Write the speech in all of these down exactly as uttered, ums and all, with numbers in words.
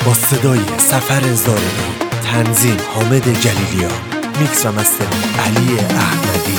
با صدای سفر زارعی، تنظیم حامد جلیلیان، میکس و مستر علی احمدی.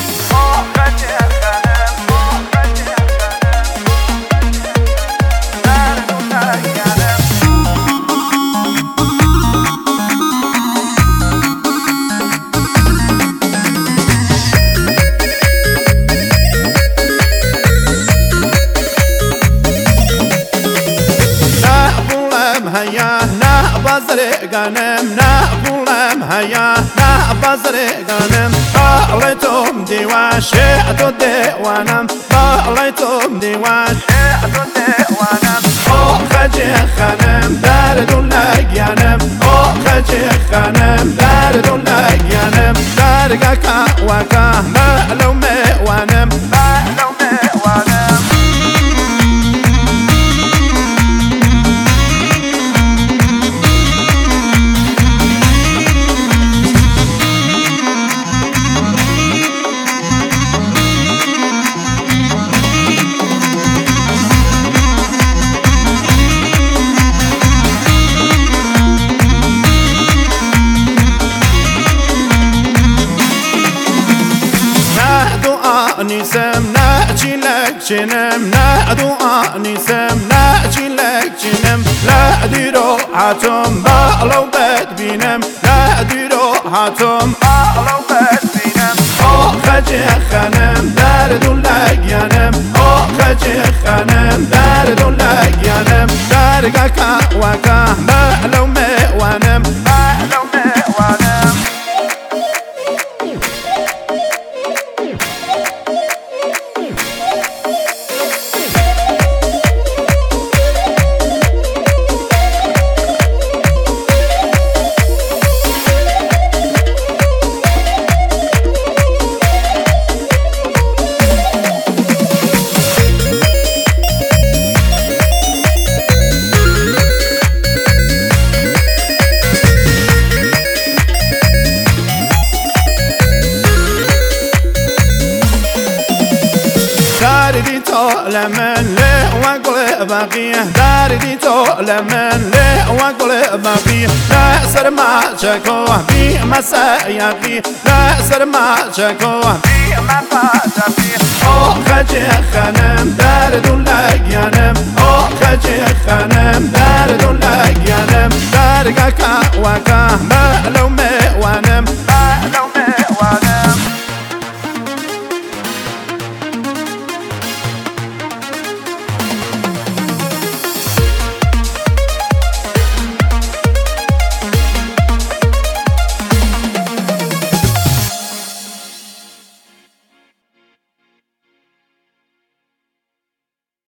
هيا نا بازر غنم نا بولم هيا نا بازر غنم طالتم ديوان شعتو ديوانم طالتم ديوان شعتو ديوانم او خجي خنم دردون لگيانم او خجي خنم دردون لگيانم درگا وكا مألو ميوانم مألو ميوانم نيسم ناجي لك جنم نادو نيسم ناجي لك جنم لا ديرو هاتم بالو بد بينم لا ديرو هاتم بالو بد بينم او خجي خنم دردو لگيانم او خجي خنم دردو لگيانم درگا وكا مألو ميوانم مألو ميوانم دردی تو لمن له و گل بقیه دردی تو لمن له و گل بقیه نه سر ما چکو بی مسایقی نه سر ما چکو بی مسایقی او خجی خنم دردون لگیانم او خجی خنم